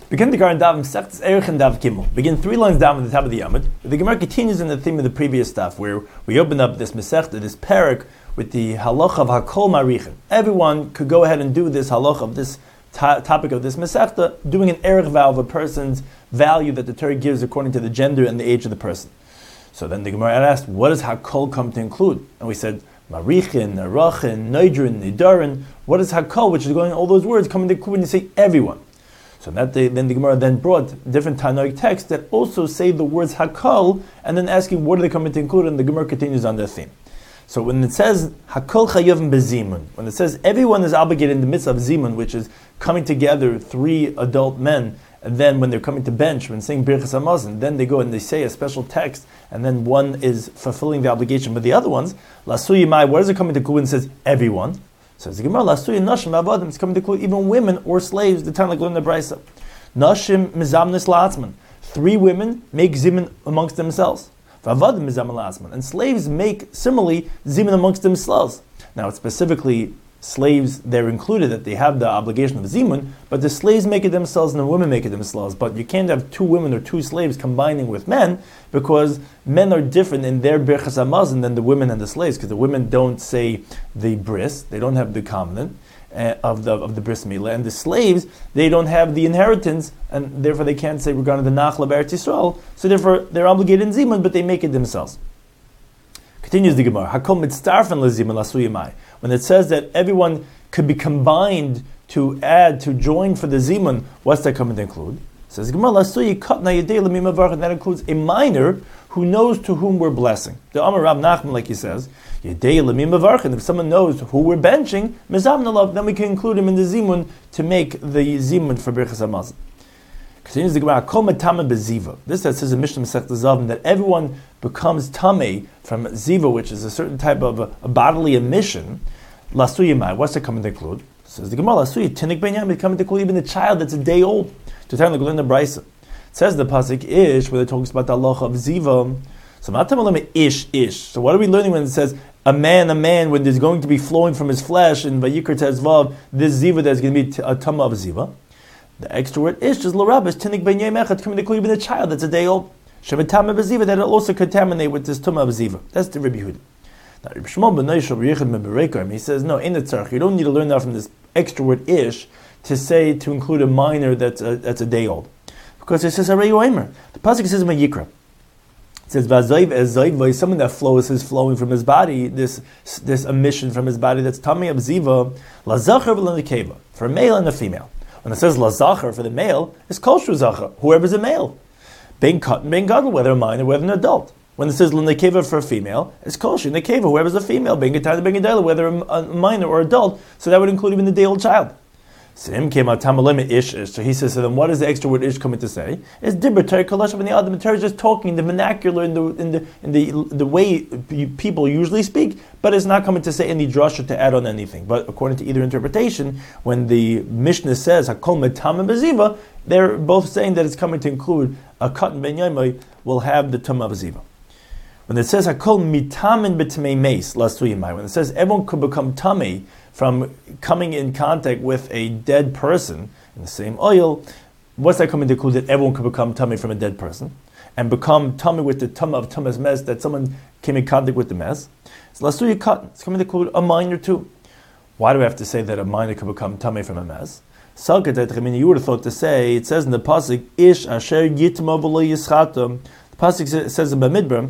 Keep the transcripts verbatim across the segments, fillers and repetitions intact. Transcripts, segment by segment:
Begin the Gemara Dav Mesechtes Erech and Dav Gimel. Begin three lines down at the top of the Yamud. The Gemara continues in the theme of the previous stuff, where we opened up this Mesechta, this parak, with the halacha of Hakol Marichin. Everyone could go ahead and do this halacha of this ta- topic of this Mesechta, doing an erech vow of a person's value that the Torah gives according to the gender and the age of the person. So then the Gemara asked, what does Hakol come to include? And we said, Marichin, Arachin, Neidrin, Nidarin. What is Hakol, which is going, all those words come to include when you say everyone. So that they, then the Gemara then brought different Tanoic texts that also say the words Hakol, and then asking what are they coming to include, and the Gemara continues on their theme. So when it says Hakol Chayavim Bezimun, when it says everyone is obligated in the midst of Zimun, which is coming together, three adult men, and then when they're coming to bench, when saying Birchas Hamazon, then they go and they say a special text, and then one is fulfilling the obligation, but the other ones, Lasuyi Mai, what does it come into include when it says everyone? So the Gemara, Lasuyi Nashim Avadim, it's coming to include even women or slaves, the time like learn the Brisa. Nashim Mizamnis La'atzman, three women make Zimun amongst themselves. Vavadim Mizam La'atzman, and slaves make similarly Zimun amongst themselves. Now it's specifically slaves, they're included, that they have the obligation of zimun, but the slaves make it themselves and the women make it themselves. But you can't have two women or two slaves combining with men, because men are different in their birchas hamazon than the women and the slaves, because the women don't say the bris, they don't have the covenant uh, of the of the bris milah, and the slaves, they don't have the inheritance, and therefore they can't say regarding the nachla b'Eretz Yisrael, so therefore they're obligated in zimun, but they make it themselves. Continues the Gemara, Hakol mitztarfen lezimun lasuyi mai. When it says that everyone could be combined to add, to join for the zimun, what's that coming to include? It says Gemara, lasuyi katna yedei lemim avarch, and that includes a minor who knows to whom we're blessing. The Amar Rav Nachman, like he says, yedei lemim avarch, and if someone knows who we're benching, mizamna love, then we can include him in the zimun to make the zimun for Birchas Hamazon. Continues the Gemara, Kol metame beziva. This that says in Mishnah Masechta Zavim that everyone becomes tamei from ziva, which is a certain type of a, a bodily emission. Lasuyimai. What's that coming to include? Says the Gemara, Lasuyi tinik benyam. It's coming to include even the child that's a day old. To turn the Gemara in the Brisa. It says the pasuk ish, where it talks about the halacha of ziva. So matam ish ish. So what are we learning when it says a man, a man, when there's going to be flowing from his flesh in Vayikra Tezvav, this ziva that's going to be t- a tama of ziva. The extra word ish is l'rabas tinik ben yom echad, coming to include even a child that's a day old. Shevetama b'ziva, that it'll also contaminate with this tumah of ziva. That's the Rebbe Yehuda. Now Rebbe Shmuel ben Noshel B'Yechad ben Bereikaim, he says no, in the tzarch you don't need to learn that from this extra word ish to say to include a minor that's a, that's a day old, because it says Harei Omer. The pasuk says in Vayikra. It says v'azayv ezayv, someone that flows is flowing from his body, this this emission from his body that's tummy of ziva, lazachar v'lenekeva, for a male and a female. When it says lazachar for the male, it's kol shu zachar, whoever's a male. Bein cut and bein gadol, whether a minor, whether an adult. When it says l'nekeva for a female, it's kol shu nekeva, whoever's a female. Bein gatar and bein gadol, whether a minor or adult. So that would include even the day old child. So him came out tamalem ish ish. So he says, so then what is the extra word ish coming to say? It's dibber Torah kolash, and the other Torah is just talking in the vernacular, in the in the in the the way people usually speak, but it's not coming to say any drasha to add on anything. But according to either interpretation, when the Mishnah says hakol metamim beziva, they're both saying that it's coming to include a katan ben yomai will have the tumah beziva. When it says hakol mitamin b'tamei meis lasuyimai, when it says everyone could become tamei from coming in contact with a dead person in the same oil, what's that coming to include? That everyone could become tummy from a dead person and become tummy with the tumah of tumas mes, that someone came in contact with the mes. It's lasuyi cotton. It's coming to include a minor too. Why do we have to say that a minor could become tummy from a mes? Salkatet, I mean, you would have thought to say, it says in the pasuk, ish asher yitma v'lo yischatam. The pasuk says in Bamidbar,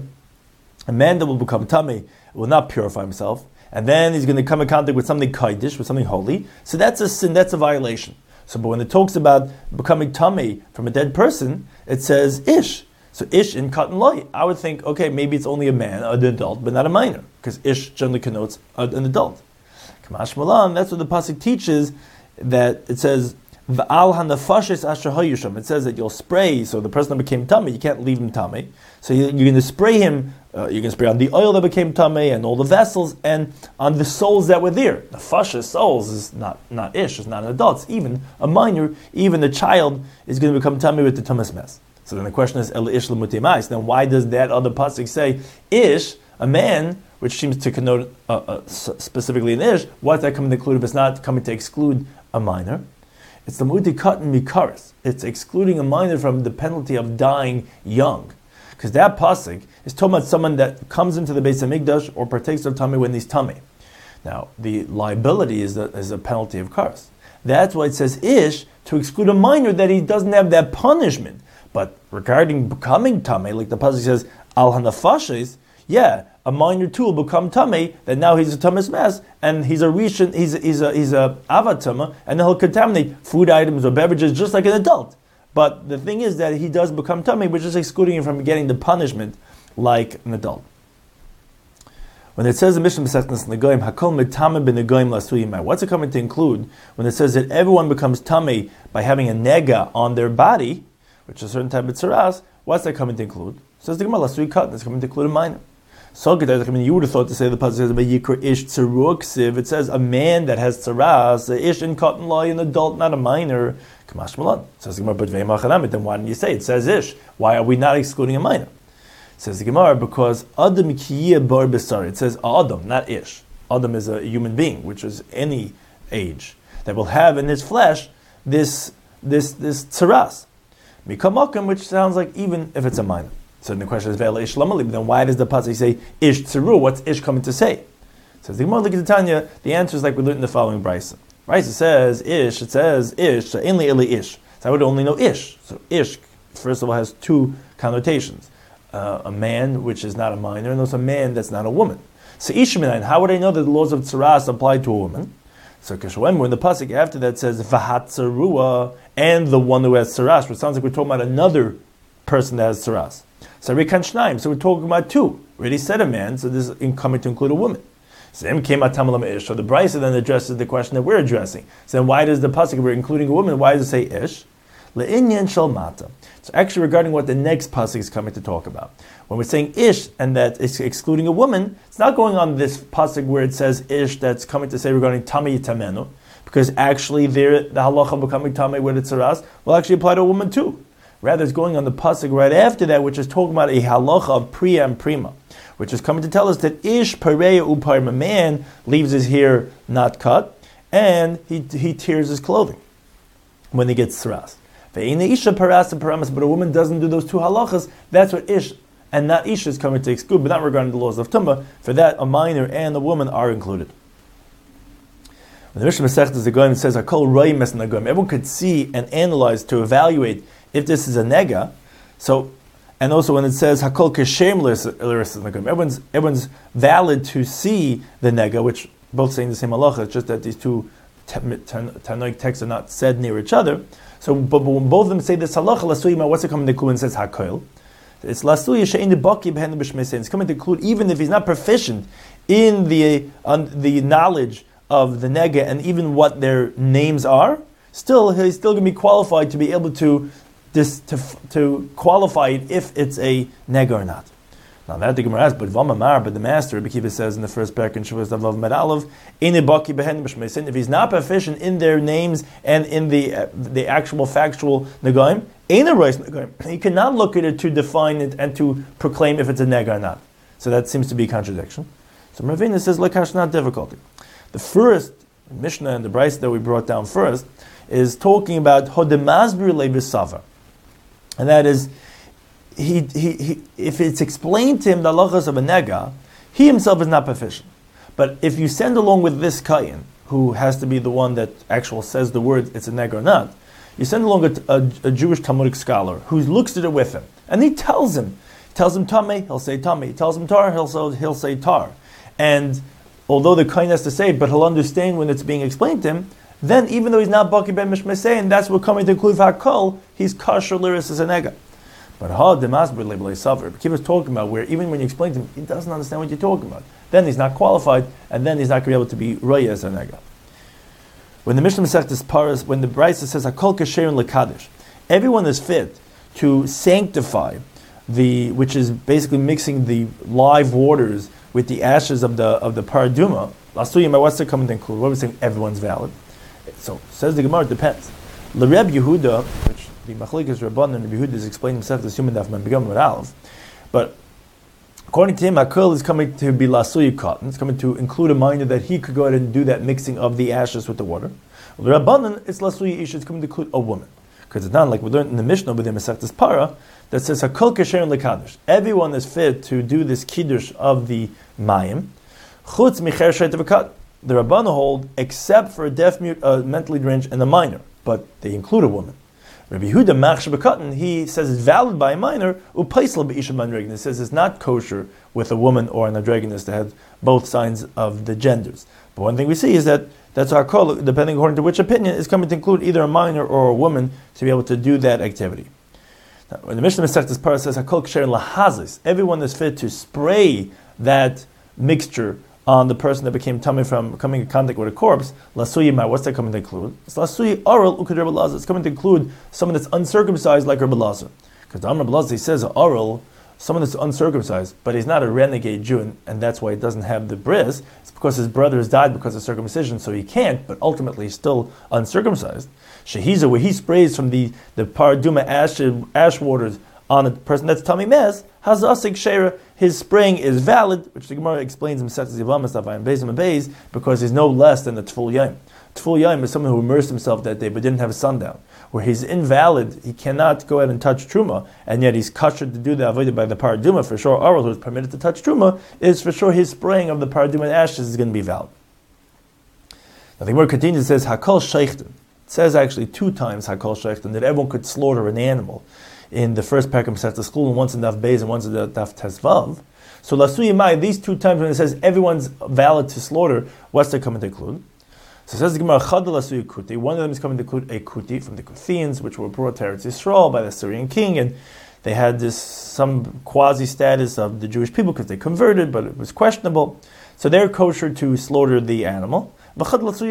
a man that will become tummy will not purify himself, and then he's going to come in contact with something kaidish, with something holy. So that's a sin, that's a violation. So, but when it talks about becoming tummy from a dead person, it says ish. So ish in katan loy. I would think, okay, maybe it's only a man, an adult, but not a minor, because ish generally connotes an adult. Kamash malan, that's what the pasuk teaches, that it says v'al hanafashes asher hayusham. It says that you'll spray, so the person that became tummy, you can't leave him tummy. So you're going to spray him. Uh, you can spray on the oil that became tamei and all the vessels and on the souls that were there. The fasha souls is not, not ish, it's not an adult, it's even a minor, even a child is going to become tamei with the tumas mes. So then the question is, el ish l'mutimais. Then why does that other pasuk say ish, a man, which seems to connote uh, uh, specifically an ish? What's that coming to include if it's not coming to exclude a minor? It's the muti cotton mikaris. It's excluding a minor from the penalty of dying young. Because that pasuk is talking about someone that comes into the Beis Hamikdash or partakes of tummy when he's tummy. Now, the liability is a, is a penalty of kares. That's why it says ish, to exclude a minor that he doesn't have that punishment. But regarding becoming tummy, like the pasuk says, al hanafashes, yeah, a minor too will become tummy, that now he's a tumas mess, and he's a rishon, he's a, he's a, he's a avatama, and then he'll contaminate food items or beverages just like an adult. But the thing is that he does become tummy, which is excluding him from getting the punishment like an adult. When it says in Mishnah Masechtas Negoim, Hakol mitame b'negoim lasuyimai, what's it coming to include when it says that everyone becomes tummy by having a nega on their body, which is a certain type of tzaras? What's that coming to include? It says the Gemara lasui cotton. It's coming to include a minor. So I mean, you would have thought to say the pasuk says about yikra ish tzeruksiv. It says a man that has tzaras, a ish in cotton law, an adult, not a minor. Kamash malan. Says the Gemara, but ve'imachanamit. Then why didn't you say it says ish? Why are we not excluding a minor? Says the Gemara, because Adam kiyeh bar besar. It says Adam, not ish. Adam is a human being, which is any age that will have in his flesh this this this tzaras. Mikamakim, which sounds like even if it's a minor. So then the question is, ish lamali. Then why does the pasuk say ish tzeru? What's ish coming to say? Says the Gemara, look at the Tanya. The answer is like we learned in the following brisa. Brisa says ish. It says ish. So inli ili ish. So I would only know ish. So ish, first of all, has two connotations. Uh, a man, which is not a minor, and also a man that's not a woman. So Ishmael, how would I know that the laws of tzaras apply to a woman? So Kishwem, when the pasuk after that says v'hatzarua, and the one who has tzaras, which sounds like we're talking about another person that has tzaras. So Rikan Shnaim, so we're talking about two. We already said a man, so this is coming to include a woman. So the Brisa then addresses the question that we're addressing. So then why does the pasuk, we're including a woman, why does it say ish? Le'inyan shel mata. So actually regarding what the next pasuk is coming to talk about. When we're saying ish and that it's excluding a woman, it's not going on this pasuk where it says ish that's coming to say regarding tami yitamenu, because actually there the halacha becoming tami with its tzaras will actually apply to a woman too. Rather it's going on the pasuk right after that, which is talking about a halacha of priya and prima, which is coming to tell us that ish pareya uparma, man leaves his hair not cut, and he he tears his clothing when he gets tzaras. But a woman doesn't do those two halachas. That's what ish and not isha is coming to exclude, but not regarding the laws of tumba. For that, a minor and a woman are included. When the Mishnah Masechtas Negoim says Hakol Roim Es Negoim, everyone could see and analyze to evaluate if this is a nega. So, and also when it says Hakol Keshem Liris Negoim, everyone's everyone's valid to see the nega, which both saying the same halacha. It's just that these two Tanoic texts are not said near each other. So, but, but when both of them say this halacha lasuyima, what's it coming to include when it says hakoil? It's lasuya she'in the baki b'hen b'shmeisen. It's coming to include even if he's not proficient in the uh, the knowledge of the nega and even what their names are, still he's still going to be qualified to be able to this to to qualify it if it's a nega or not. Now that the Gemara asks, but Vamamar, but the master, Rabbi Kiva says in the first parak in Shavuos Davav Medalov, in baki behen b'shmeisen, if he's not proficient in their names and in the uh, the actual factual negaim, ain't a rice negaim. He cannot look at it to define it and to proclaim if it's a nega or not. So that seems to be a contradiction. So Ravina says, lekash, not difficulty. The first Mishnah and the Brisa that we brought down first is talking about hodemazbir levisavar, and that is. He, he, he, if it's explained to him the halachas of a nega, he himself is not proficient. But if you send along with this kayin, who has to be the one that actually says the word it's a nega or not, you send along a, a, a Jewish Talmudic scholar who looks at it with him, and he tells him, tells him tameh, he'll say tameh. He tells him tar, he'll say, he'll say tar. And although the kayin has to say it, but he'll understand when it's being explained to him, then even though he's not baki ben mishmesein, that's what coming to include hakol, he's kasher liris as a nega. But ha demasber lebelei savar. Kiva's talking about where even when you explain to him, he doesn't understand what you're talking about. Then he's not qualified, and then he's not going to be able to be roya as a nega. When the Mishnah Masechtas Paras, when the Brisa says hakol kasherin lekadish, everyone is fit to sanctify the, which is basically mixing the live waters with the ashes of the of the paraduma. Lasuyim, what's the coming to include? What are we saying? Everyone's valid. So says the Gemara, it depends. L'Reb Yehuda, which the Machlikas Rabban and Rabbi Yehuda is explaining himself as human daf man begam with aleph, but according to him, hakol is coming to be lasuyi cotton. It's coming to include a minor that he could go ahead and do that mixing of the ashes with the water. The Rabbanan, it's lasui isha, it's coming to include a woman. Because it's not like we learned in the Mishnah within Masechtas Para that says hakol kasher lekadosh. Everyone is fit to do this kiddush of the mayim. Chutz micher shayt v'kat. The Rabbanan hold except for a deaf, mute, uh, mentally deranged, and a minor, but they include a woman. Rabbi Yehuda machshir b'katan, he says it's valid by a minor. Upaisel b'isha mandragon. He says it's not kosher with a woman or an androgynous that has both signs of the genders. But one thing we see is that that's our call, depending according to which opinion, is coming to include either a minor or a woman to be able to do that activity. Now, when the Mishnah Masechtas Para says hakol kasher lahazis, everyone is fit to spray that mixture on the person that became tummy from coming in contact with a corpse. Lasuyi ma, what's that coming to include? It's lasuyi oral ukad Rebbe Lazar. It's coming to include someone that's uncircumcised like Rebbe Lazar. Because the Amr Rebbe Lazar, he says oral, someone that's uncircumcised, but he's not a renegade Jew, and, and that's why he doesn't have the bris. It's because his brother has died because of circumcision, so he can't, but ultimately he's still uncircumcised. Shehiza, where he sprays from the, the paraduma ash, ash waters on a person that's tummy mess, hazasik shera, his spraying is valid, which the Gemara explains in Masechtas Yevamos and Beis and Beis, because he's no less than the Tful Yom. Tful Yom is someone who immersed himself that day but didn't have a sundown. Where he's invalid, he cannot go ahead and touch Truma, and yet he's kosher to do the avodah by the paraduma. For sure, Aral, who is permitted to touch Truma, is for sure his spraying of the paraduma ashes is going to be valid. Now the Gemara continues, it says, Hakol Sheichten. It says actually two times Hakol Sheichten, that everyone could slaughter an animal in the first parak of Masechtas Chulin, and once in Daf Beis and once in Daf Tesvav. So Lasuyi Mai, these two times when it says everyone's valid to slaughter, what's that coming to include? So it says the Gemara, Chad Lasuyi Kuti. One of them is coming to include a Kuti from the Kuthians, which were brought to Eretz Yisrael by the Syrian king, and they had this some quasi status of the Jewish people because they converted, but it was questionable. So they're kosher to slaughter the animal. And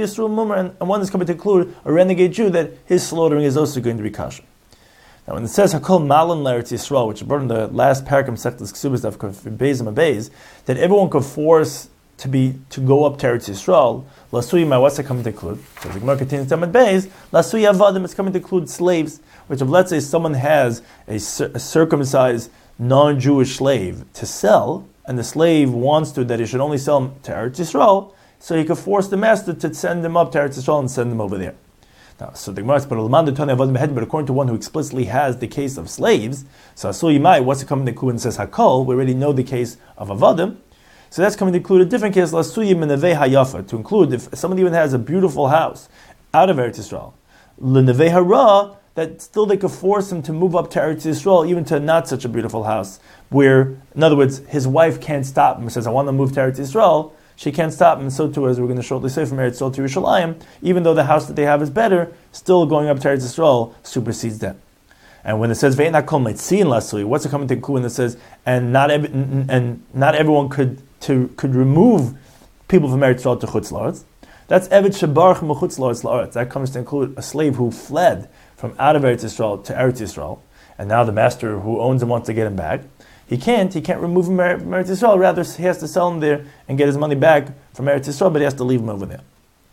one is coming to include a renegade Jew that his slaughtering is also going to be kosher. Now, when it says Hakol Malon L'Eretz Yisrael, which is brought in the last parak of Masechtas Ksubas of Beis and Beis, that everyone could force to be to go up to Eretz Yisrael, Lasuyi Ma, what's that coming to include? So the Gemara continues to Beis, Lasuyi Avadim, it's coming to include slaves, which if let's say someone has a, a circumcised non-Jewish slave to sell, and the slave wants to, that he should only sell him to Eretz Yisrael, so he could force the master to send him up to Eretz Yisrael and send him over there. Now, so the Gemara says, but according to one who explicitly has the case of slaves, so Asui Mai, what's it coming to include and says Hakol, we already know the case of Avadim, so that's coming to include a different case, Lasuyi Menevei Hayafa, to include if somebody even has a beautiful house out of Eretz Yisrael, Lenevei Hara, that still they could force him to move up to Eretz Yisrael, even to not such a beautiful house, where, in other words, his wife can't stop him, says, I want to move to Eretz Yisrael, she can't stop him, and so too, as we're going to shortly say from Eretz Yisrael to Yerushalayim, even though the house that they have is better, still going up to Eretz Yisrael supersedes that. And when it says Ve'en Hakol Meitziin Lasui, what's it coming to include when it says and not ev- and not everyone could to could remove people from Eretz Yisrael to Chutz La'aretz? That's Eved Shebarach Mechutz La'aretz La'aretz. That comes to include a slave who fled from out of Eretz Yisrael to Eretz Yisrael, and now the master who owns him wants to get him back. He can't. He can't remove him from Eretz Yisrael. Rather, he has to sell him there and get his money back from Eretz Yisrael, but he has to leave him over there.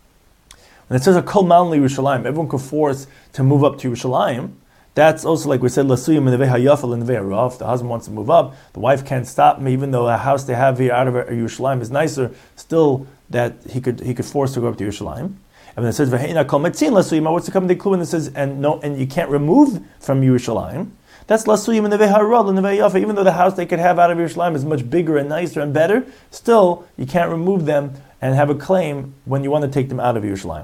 When it says a kol malin Yerushalayim, everyone could force to move up to Yerushalayim. That's also like we said, Lasuyim Menevei Hayafel and Nevei Hara. If the husband wants to move up, the wife can't stop him, even though the house they have here out of Yerushalayim is nicer. Still, that he could he could force to go up to Yerushalayim. And when it says Ve'eina kol metzin Lasuyim, what's the coming to include when it says and no and you can't remove from Yerushalayim? That's Lasuyim and Nevei Hara and Nevei Yafa. Even though the house they could have out of Yerushalayim is much bigger and nicer and better, still you can't remove them and have a claim when you want to take them out of Yerushalayim.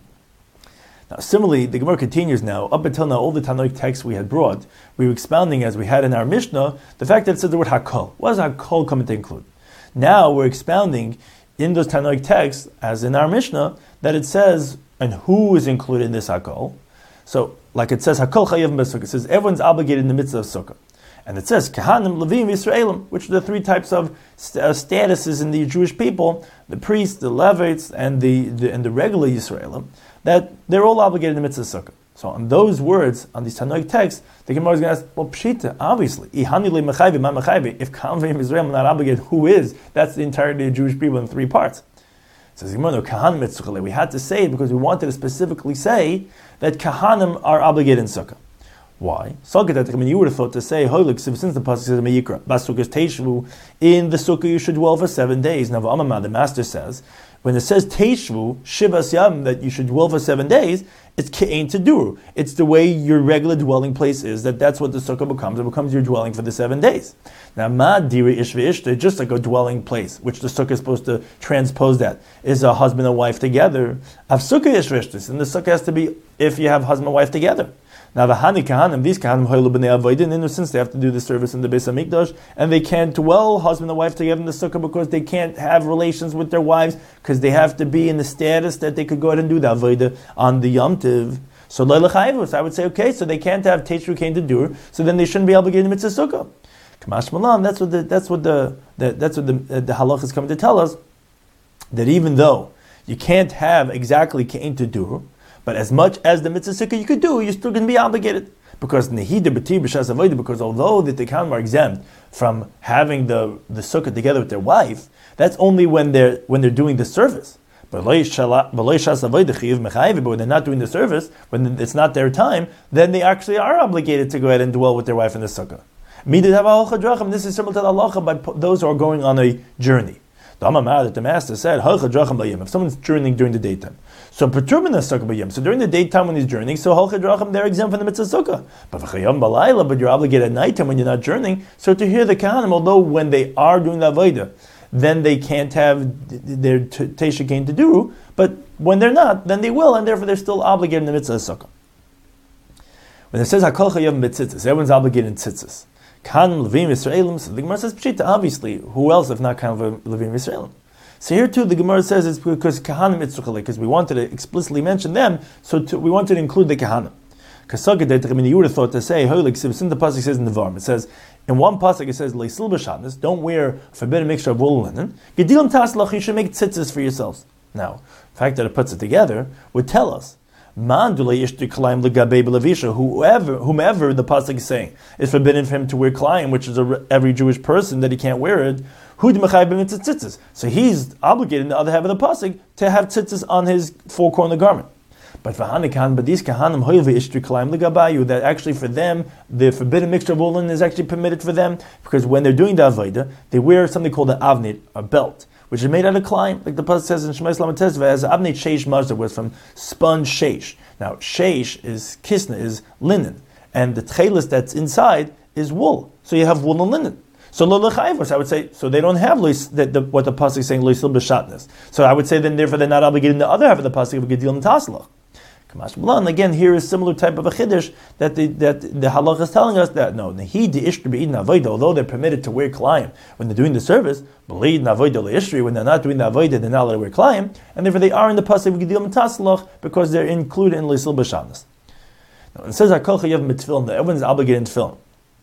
Now, similarly, the Gemara continues now. Up until now, all the Tanoic texts we had brought, we were expounding as we had in our Mishnah the fact that it said the word Hakol. What does Hakol come to include? Now we're expounding in those Tanoic texts, as in our Mishnah, that it says and who is included in this Hakol. So, like it says, Hakol Chayav B'Sukkah. It says everyone's obligated in the midst of Sukkah. And it says, Kahanim, Levim, Yisraelim, which are the three types of st- uh, statuses in the Jewish people, the priests, the Levites, and the, the and the regular Yisraelim, that they're all obligated in the midst of Sukkah. So on those words, on these Tanoic texts, the Gemara is going to ask, well, Pshita, obviously, Ihani le mechayvi, ma mechayvi, if Kahanim Yisraelim are not obligated, who is? That's the entirety of Jewish people in three parts. Says Gemara, no, Kahanim mitzvah. We had to say it because we wanted to specifically say that Kahanim are obligated in Sukkah. Why? I mean, you would have thought to say, since the pasuk says Meyikra, Basukkas Teishvu, in the Sukkah you should dwell for seven days. Now, the Master says, when it says Teishvu, Shivas Yam, that you should dwell for seven days, it's Ke'ein Teduru. It's the way your regular dwelling place is, that that's what the sukkah becomes. It becomes your dwelling for the seven days. Now, Ma Diri Ish V'Ishta, just like a dwelling place, which the sukkah is supposed to transpose that, is a husband and wife together. Av Sukkah Ish V'Ishta, and the sukkah has to be if you have husband and wife together. Now the Hani Kahanim, these Kahanim Hoylu B'nei Avodah, since they have to do the service in the Beis Hamikdash, and they can't dwell husband and wife together in the sukkah because they can't have relations with their wives because they have to be in the status that they could go ahead and do the Avodah on the Yom Tiv. So Leila Chayvus, I would say, okay, so they can't have Teishru Kain Dedur, so then they shouldn't be obligated to mitzvah sukkah. Kamash Malan, that's what the that's what the, the that's what the uh, the halach is coming to tell us, that even though you can't have exactly Kain Dedur, but as much as the mitzvah sukkah you could do, you're still going to be obligated. Because nehida b'tir b'shas avodah, because although the Tekanim are exempt from having the, the sukkah together with their wife, that's only when they're when they're doing the service. But when they're not doing the service, when it's not their time, then they actually are obligated to go ahead and dwell with their wife in the sukkah. This is similar to the halacha by those who are going on a journey. That the master said, if someone's journeying during the daytime, so so during the daytime when he's journeying, so they're exempt from the mitzvah sukkah. But you're obligated at nighttime when you're not journeying. So to hear the kahanim, although when they are doing the avodah, then they can't have their teisha kain to do, but when they're not, then they will, and therefore they're still obligated in the mitzvah sukkah. When it says hakol chayav mitzitzis, everyone's obligated in tzitzis. Kahanim levim Yisraelim. So the Gemara says pshita. Obviously, who else if not Kahanim levim Yisraelim? So here too, the Gemara says it's because Kahanim Mitzvah, because we wanted to explicitly mention them, so to, we wanted to include the Kahanim. Because you would have thought to say, like since the pasuk says in the Varm, it says in one pasuk it says leisil b'shatnus, don't wear a forbidden mixture of wool and linen. Gedilim taslach, you should make tzitzis for yourselves. Now, the fact that it puts it together would tell us. Whoever, whomever the pasuk is saying, is forbidden for him to wear klayim, which is a, every Jewish person that he can't wear it. So he's obligated in the other half of the pasuk to have tzitzis on his four corner garment. But for Hanikan, but these kahanim that actually for them the forbidden mixture of woolen is actually permitted for them, because when they're doing the avodah, they wear something called an avnit, a belt, which is made out of klayim, like the pasuk says in Shema Yisrael Tezvah, as avnit sheish mazda was from sponge sheish. Now sheish is kisna, is linen, and the tchelis that's inside is wool. So you have wool and linen. So lo lechayvos, I would say, so they don't have lois, the, the, what the pasuk is saying loisil b'shatnus. So I would say then therefore they're not obligated in the other half of the pasuk of gedil and taslach. And again, here is similar type of a chiddush that the that the halach is telling us that no, although they're permitted to wear klayim when they're doing the service, when they're not doing the avodah, they're not allowed to wear klayim, and therefore they are in the pasuk of Gedim Taslach because they're included in Leisil B'Shanas. Now it says Hakol Chayav Mitzvilin, that everyone's obligated in tefillin.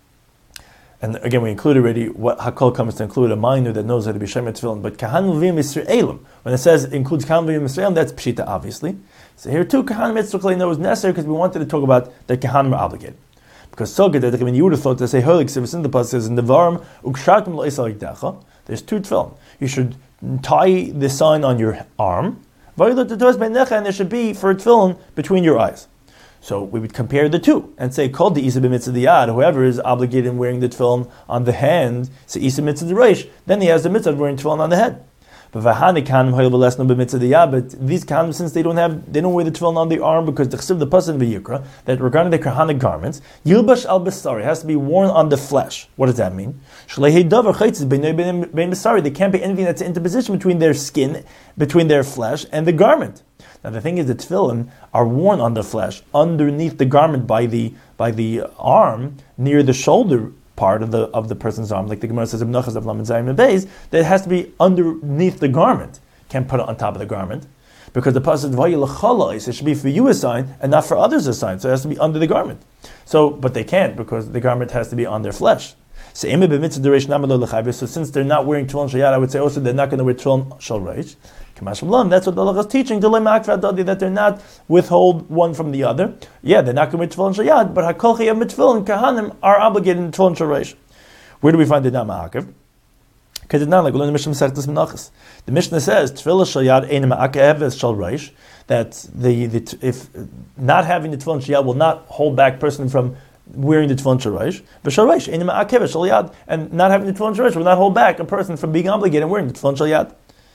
And again, we include already what Hakol comes to include, a minor that knows how to be Shem Tefillin. But Kahan Levim Yisraelim, when it says it includes Kahan Levim Yisraelim, that's Pshita, obviously. So here too, Kahan Mitzvah know is necessary because we wanted to talk about that Kahanim are obligated. Because so good that I mean, you would have thought to say, Holik Sivis in the pasuk says in the Varim, Ukshatim Lo'isal Yikdacha, there's two tefillin. You should tie the sign on your arm, and there should be for a tefillin between your eyes. So we would compare the two and say, called the Isa b'mitzvah diyad, whoever is obligated in wearing the tefillin on the hand, so Isa mitzvah reish, then he has the mitzvah of wearing tefillin on the head. But v'hani kahanim hoyel b'lesna b'mitzvah diyad, but these kahanim, since they don't have, they don't wear the tefillin on the arm because the chesiv the pasuk v'yikra, that regarding the kahanic garments, yilbash al basari, has to be worn on the flesh. What does that mean? Shlehei davar chaytzis b'nei bein basari, there can't be anything that's an interposition between their skin, between their flesh and the garment. Now the thing is, the tefillin are worn on the flesh, underneath the garment by the by the arm, near the shoulder part of the of the person's arm, like the Gemara says, that it has to be underneath the garment. Can't put it on top of the garment, because the pasuk vayilachalais, it should be for you a sign and not for others a sign. So it has to be under the garment. So, but they can't because the garment has to be on their flesh. So, so since they're not wearing tefillin shayad, I would say also they're not going to wear tefillin shal reish. That's what the Allah is teaching, that they're not withhold one from the other. Yeah, they're not going to wear tefillin shayad, but hakol chayav mitzvah kahanim are obligated in tefillin shal reish. Where do we find the Dam Ma'akev? Because it's not like we learn the Mishnah Masechtas Menachos. The Mishnah says tefillah shayad ein ma'akev es shal reish, that the, the if not having the tefillin shayad will not hold back person from wearing the tefillin shal reish, but shal reish ein ma'akev es shal yad, and not having the tefillin shal reish will not hold back a person from being obligated and wearing the tefillin shal yad.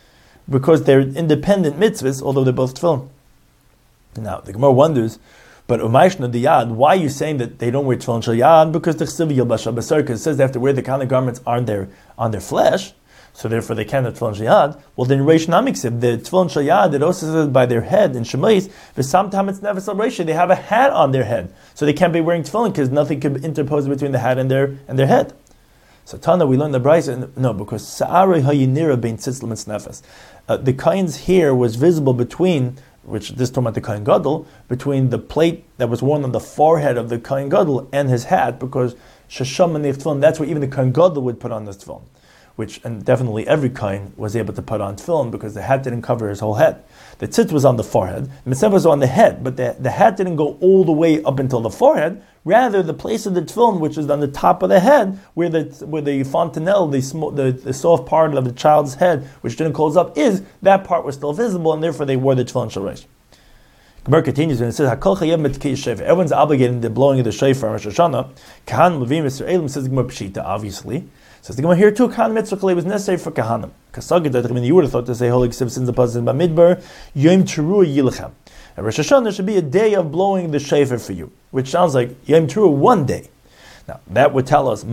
because they're independent mitzvahs, although they're both tefillin. Now, the Gemara wonders, but Umayshna the Yad, why are you saying that they don't wear tefillin shel Yad? Because the Chsiv Yilbash HaBasar, because it says they have to wear the kind of garments on their on their flesh, so therefore they can't have tefillin shel Yad. Well, then Reish Namiksiv, the tefillin shel Yad, it also says by their head in Shemais, but sometimes it's never celebration. They have a hat on their head, so they can't be wearing tefillin because nothing can interpose between the hat and their and their head. So Tana, we learn the Brisa, no, because Sa'arei Hayinira bein Tzitzlim and Snefes. The kain's hair was visible between, which this talking about the Kain Gadol, between the plate that was worn on the forehead of the Kain Gadol and his hat, because Shasham and the tefillin, that's where even the Kain Gadol would put on this tefillin, which, and definitely every Kain was able to put on tefillin because the hat didn't cover his whole head. The tzitz was on the forehead, the mitzvah was on the head, but the, the hat didn't go all the way up until the forehead. Rather, the place of the tefillin, which is on the top of the head, where the where the fontanelle, the, sm- the the soft part of the child's head, which didn't close up, is, that part was still visible, and therefore they wore the tefillin shalosh. Gemara continues and it says, "Hakol chayev mitkei shofar." Everyone's obligated in the blowing of the shofar on Rosh Hashanah. Kahan Levim Yisraelim, says the Gemara Pshita, obviously. Says the Gemara here too, Kahan mitzvah was necessary for Kahanim. Kasagid, I mean, you would have thought to say holy Ksiv since the pasuk in Bamidbar, Yom Teruah Yilchem. At Rosh Hashanah there should be a day of blowing the shofar for you, which sounds like Yom Teruah, one day. Now that would tell us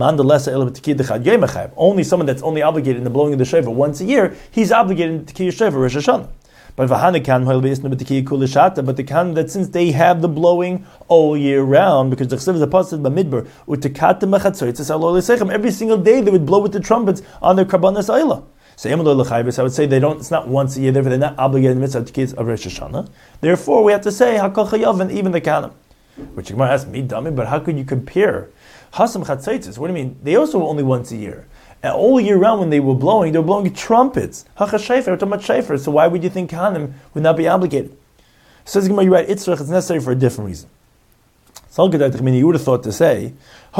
only someone that's only obligated in the blowing of the shofar once a year, he's obligated to Tekiah shofar Rosh Hashanah. But but the kan that since they have the blowing all year round, because the chsiv is a pasuk b'midbar u'tekatem b'chatzos alo l'seichem, every single day they would blow with the trumpets on their karbanas ayla. So I would say they don't. It's not once a year. Therefore, they're not obligated in the mitzvah to of Rosh Hashanah. Therefore, we have to say hakol chayav and even the kanim. Which Gemara asks me, dummy, but how could you compare hasam chatzos? What do you mean? They also were only once a year. And all year round, when they were blowing, they were blowing trumpets. Hachashayfer, we're talking about shayfer. So why would you think kahanim would not be obligated? Says Gemara, you're right. Itzrach is necessary for a different reason. So you would have thought to say,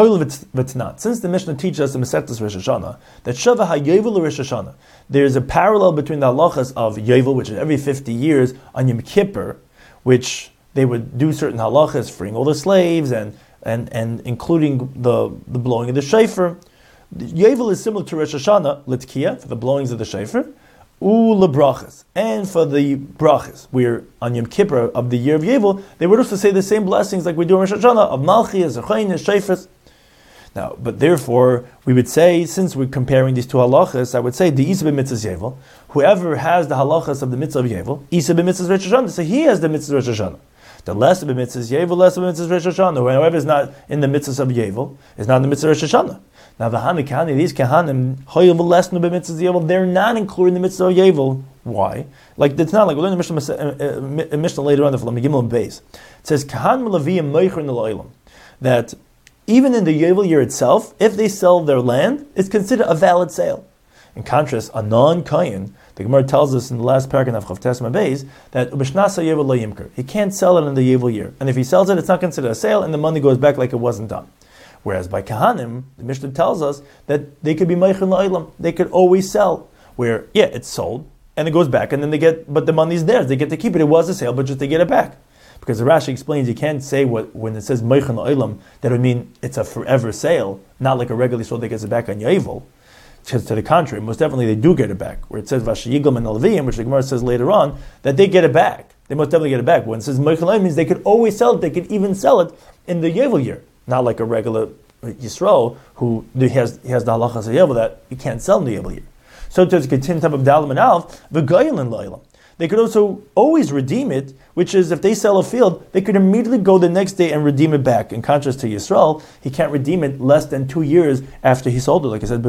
since the Mishnah teaches us in Masechtas Rosh Hashanah that Shava HaYovel Rosh Hashanah, there's a parallel between the halachas of Yovel, which is every fifty years, on Yom Kippur, which they would do certain halachas, freeing all the slaves and and, and including the, the blowing of the shofar. Yovel is similar to Rosh Hashanah, Litkiya, for the blowings of the shofar, u'lebrachas, and for the brachas, where on Yom Kippur of the year of Yovel, they would also say the same blessings like we do in Rosh Hashanah of Malchi, Zechayin, and Shofars. Now, but therefore, we would say, since we're comparing these two halachas, I would say the Isa b'mitzvahs Yovel, whoever has the halachas of the mitzvah of Yovel, Isa b'mitzvahs Rosh Hashanah, so he has the mitzvah of Rosh Hashanah. The less b'mitzvahs Yovel, less b'mitzvahs Rosh Hashanah. Whoever is not in the mitzvahs of Yovel is not in the mitzvah of Rosh Hashanah. Now, v'hani kahani, these kahanim, hoyevel lesnu b'mitzvahs Yovel, they're not included in the mitzvah of Yovel. Why? Like, it's not like, we'll learn the Mishnah, uh, uh, Mishnah later on, the Gimel and Beis. It says, kahan melaviyim meicher in the lo'ilam, that even in the Yovel year itself, if they sell their land, it's considered a valid sale. In contrast, a non-kayin, the Gemara tells us in the last paragraph of Tesma Beis that ubishnasa Yovel lo yimker. He can't sell it in the Yovel year. And if he sells it, it's not considered a sale, and the money goes back like it wasn't done. Whereas by Kahanim, the Mishnah tells us that they could be meicher in lo'ilam. They could always sell. Where, yeah, it's sold, and it goes back, and then they get, but the money's theirs. They get to keep it. It was a sale, but just they get it back. Because the Rashi explains you can't say what when it says meicher in lo'ilam, that would mean it's a forever sale, not like a regularly sold that gets it back on Yovel. Because to the contrary, most definitely they do get it back. Where it says Vashiyiglam and Alviyim, which the Gemara says later on, that they get it back. They most definitely get it back. When it says meicher in lo'ilam, means they could always sell it. They could even sell it in the Yovel year. Not like a regular Yisro who he has he has the halachas of Yovel that you can't sell in the Yovel year. So to continue top of Dalam and Alf, the Goyal and Lo'ilam. They could also always redeem it, which is if they sell a field, they could immediately go the next day and redeem it back. In contrast to Yisrael, he can't redeem it less than two years after he sold it. Like I said,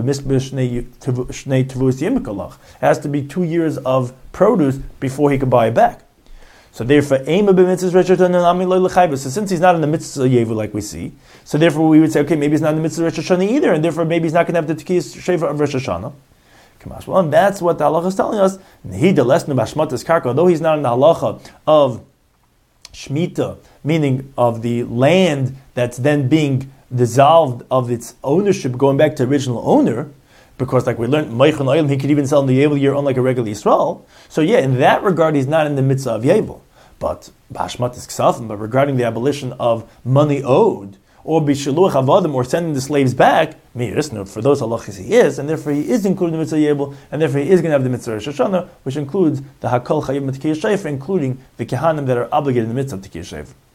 it has to be two years of produce before he could buy it back. So therefore, so since he's not in the mitzvah Yevu like we see, so therefore we would say, okay, maybe he's not in the mitzvah Rosh Hashanah either, and therefore maybe he's not going to have the Tekiah shofar of Rosh Hashanah. Well, and that's what the halacha is telling us. Although he's not in the halacha of Shemitah, meaning of the land that's then being dissolved of its ownership, going back to original owner, because like we learned, Meicher in lo'ilam, he could even sell in the Yovel year unlike a regular Yisrael. So yeah, in that regard, he's not in the mitzvah of Yovel. But Bashmat is Ksafim, but regarding the abolition of money owed, or Bishaluach Avadim, or sending the slaves back, no, for those halachas he is, and therefore he is included in the mitzvah Yebel, and therefore he is going to have the mitzvah Rosh Hashanah, which includes the Hakol Chayim Tekiyah Shayfer, including the Kehanim that are obligated in the mitzvah Tekiyah Shayfer.